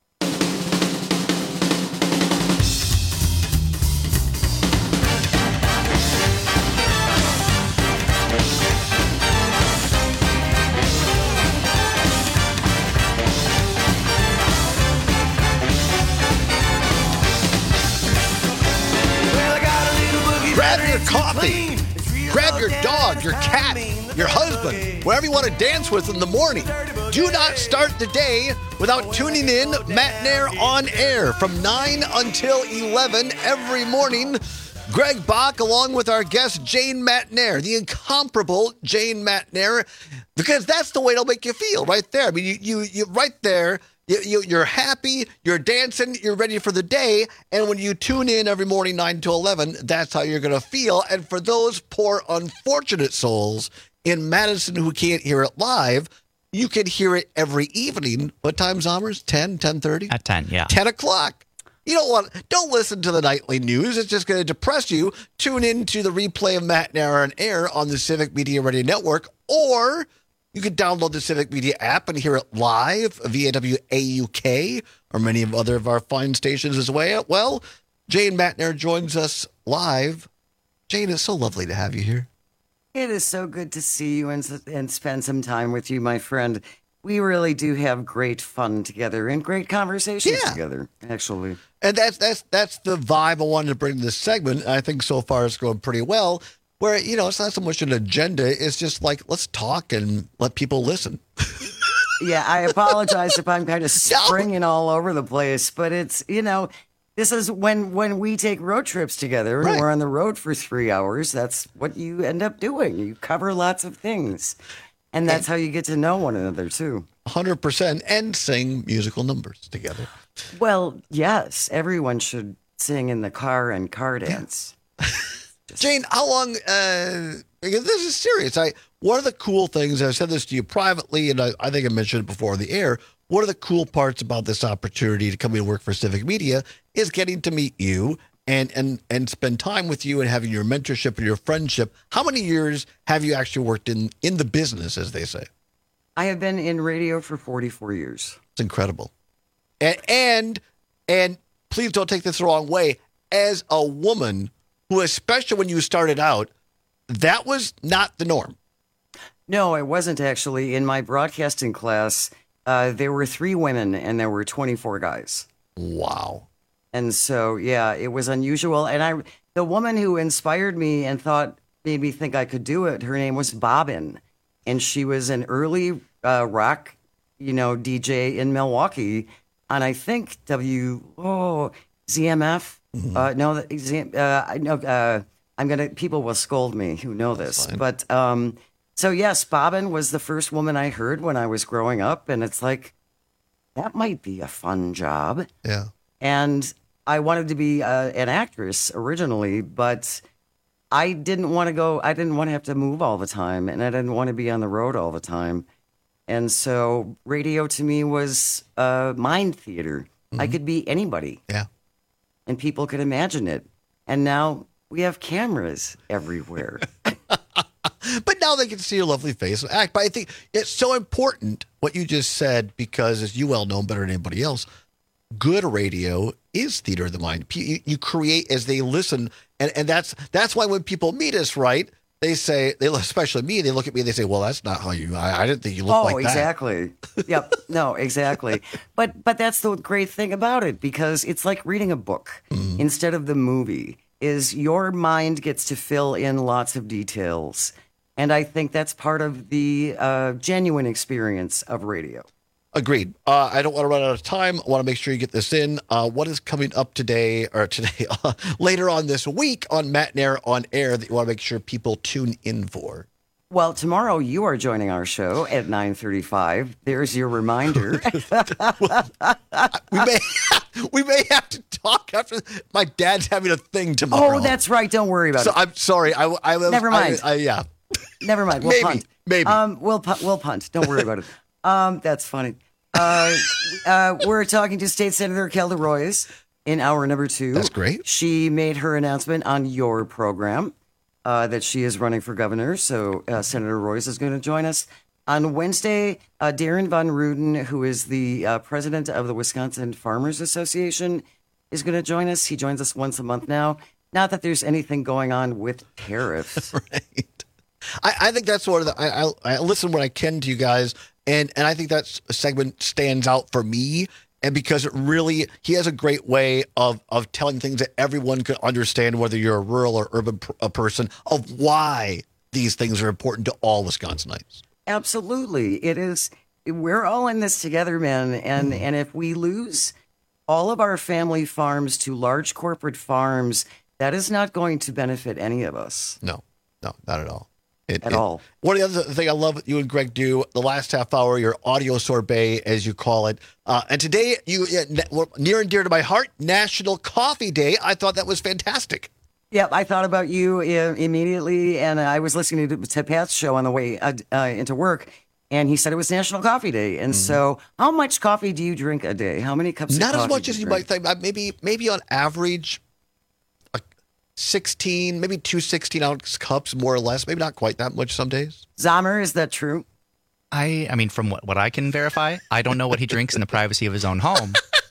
Grab your coffee. Grab your dog, your cat, your husband, wherever you want to dance with in the morning. Do not start the day without tuning in Matt Nair on air from 9 until 11 every morning. Greg Bach along with our guest Jane Matnair, the incomparable Jane Matnair, because that's the way it'll make you feel right there. I mean, you right there. You're happy, you're dancing, you're ready for the day, and when you tune in every morning 9 to 11, that's how you're going to feel. And for those poor unfortunate souls in Madison who can't hear it live, you can hear it every evening. What time, Zommers? 10, 10:30? At 10, yeah. 10 o'clock. You don't listen to the nightly news. It's just going to depress you. Tune in to the replay of Matt Nair on air on the Civic Media Radio Network, or you can download the Civic Media app and hear it live via WAUK or many of other of our fine stations as well. Well, Jane Matnair joins us live. Jane, it's so lovely to have you here. It is so good to see you and spend some time with you, my friend. We really do have great fun together and great conversations together, actually. And that's the vibe I wanted to bring to this segment. I think so far it's going pretty well. Where, it's not so much an agenda. It's just like, let's talk and let people listen. Yeah, I apologize if I'm kind of springing all over the place, but it's, this is when we take road trips together and we're on the road for 3 hours. That's what you end up doing. You cover lots of things. And that's how you get to know one another, too. 100%. And sing musical numbers together. Well, yes, everyone should sing in the car and car dance. Jane, how long, because this is serious. One of the cool things, I said this to you privately, and I think I mentioned it before on the air, one of the cool parts about this opportunity to come in and work for Civic Media is getting to meet you and spend time with you and having your mentorship and your friendship. How many years have you actually worked in the business, as they say? I have been in radio for 44 years. It's incredible. And please don't take this the wrong way. As a woman who, especially when you started out, that was not the norm. No, it wasn't actually. In my broadcasting class, there were 3 women and there were 24 guys. Wow. And so, yeah, it was unusual. And the woman who inspired me and made me think I could do it, her name was Bobbin. And she was an early rock, DJ in Milwaukee on, I think, ZMF. Mm-hmm. People will scold me who know this. But, so yes, Bobbin was the first woman I heard when I was growing up. And it's like, that might be a fun job. Yeah. And I wanted to be an actress originally, but I didn't want to have to move all the time, and I didn't want to be on the road all the time. And so radio to me was mind theater. Mm-hmm. I could be anybody. Yeah. And people could imagine it. And now we have cameras everywhere. But now they can see your lovely face and act. But I think it's so important what you just said, because as you well know better than anybody else, good radio is theater of the mind. You create as they listen. And that's why when people meet us, right, they say, especially me, they look at me and they say, well, that's not how I didn't think you looked like that. Oh, exactly. Yep. No, exactly. But that's the great thing about it, because it's like reading a book instead of the movie, is your mind gets to fill in lots of details. And I think that's part of the genuine experience of radio. Agreed. I don't want to run out of time. I want to make sure you get this in. What is coming up today later on this week on Matt and Air on Air that you want to make sure people tune in for? Well, tomorrow you are joining our show at 9:35. There's your reminder. We may have to talk after. My dad's having a thing tomorrow. Oh, that's right. Don't worry about it. So I'm sorry. Never mind. Yeah. Never mind. We'll punt. Maybe. We'll punt. Don't worry about it. That's funny. We're talking to State Senator Kelda Roys in hour number 2. That's great. She made her announcement on your program that she is running for governor. So Senator Roys is going to join us. On Wednesday, Darren Von Ruden, who is the president of the Wisconsin Farmers Association, is going to join us. He joins us once a month now. Not that there's anything going on with tariffs. Right. I think that's one of the. I listen when I can to you guys, and I think that segment stands out for me, and because he has a great way of telling things that everyone could understand, whether you're a rural or urban person, of why these things are important to all Wisconsinites. Absolutely, it is. We're all in this together, man, and if we lose all of our family farms to large corporate farms, that is not going to benefit any of us. No, not at all. At all. One of the other things I love that you and Greg do, the last half hour, your audio sorbet, as you call it. And today, near and dear to my heart, National Coffee Day. I thought that was fantastic. Yep, I thought about you immediately, and I was listening to Pat's show on the way into work, and he said it was National Coffee Day. And so how much coffee do you drink a day? How many cups of coffee? Not as much as you might think. Maybe on average, 16, maybe 2 16-ounce cups, more or less. Maybe not quite that much some days. Zamer, is that true? I mean, from what I can verify, I don't know what he drinks in the privacy of his own home.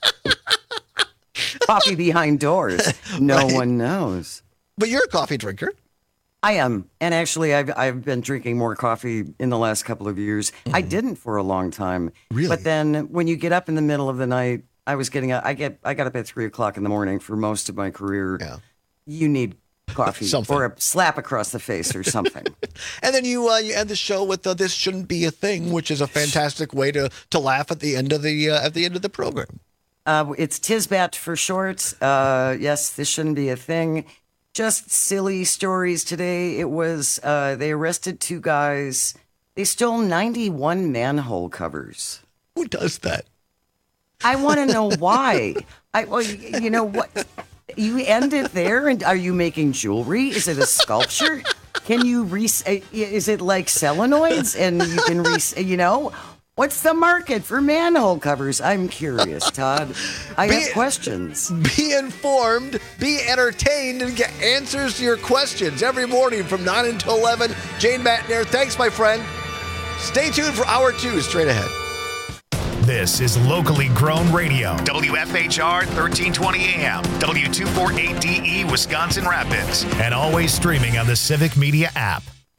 Coffee behind doors. No one knows. But you're a coffee drinker. I am. And actually, I've been drinking more coffee in the last couple of years. I didn't for a long time. Really? But then when you get up in the middle of the night, I got up at 3 o'clock in the morning for most of my career. Yeah. You need coffee or a slap across the face or something. And then you end the show with "This Shouldn't Be a Thing," which is a fantastic way to laugh at the end of the program. It's Tisbat for short. Yes, this shouldn't be a thing. Just silly stories today. It was they arrested 2 guys. They stole 91 manhole covers. Who does that? I want to know why. You know what? You end it there, and are you making jewelry? Is it a sculpture? Can you is it like solenoids, and you can What's the market for manhole covers? I'm curious, Todd. I have questions. Be informed, be entertained, and get answers to your questions every morning from 9 until 11. Jane Matner, thanks, my friend. Stay tuned for Hour 2, straight ahead. This is locally grown radio. WFHR 1320 AM, W248DE Wisconsin Rapids, and always streaming on the Civic Media app.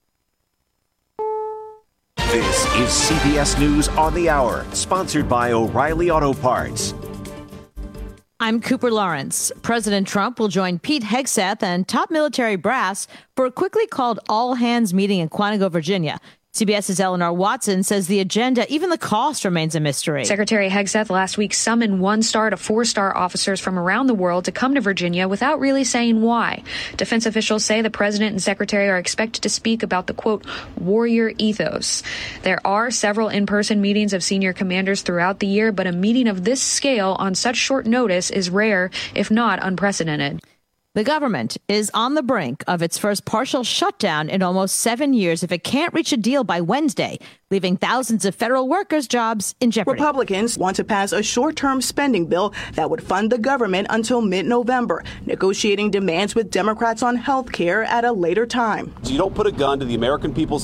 This is CBS News on the Hour, sponsored by O'Reilly Auto Parts. I'm Cooper Lawrence. President Trump will join Pete Hegseth and top military brass for a quickly called all-hands meeting in Quantico, Virginia. CBS's Eleanor Watson says the agenda, even the cost, remains a mystery. Secretary Hegseth last week summoned 1-star to 4-star officers from around the world to come to Virginia without really saying why. Defense officials say the president and secretary are expected to speak about the, quote, warrior ethos. There are several in-person meetings of senior commanders throughout the year, but a meeting of this scale on such short notice is rare, if not unprecedented. The government is on the brink of its first partial shutdown in almost 7 years if it can't reach a deal by Wednesday, leaving thousands of federal workers' jobs in jeopardy. Republicans want to pass a short-term spending bill that would fund the government until mid-November, negotiating demands with Democrats on health care at a later time. You don't put a gun to the American people's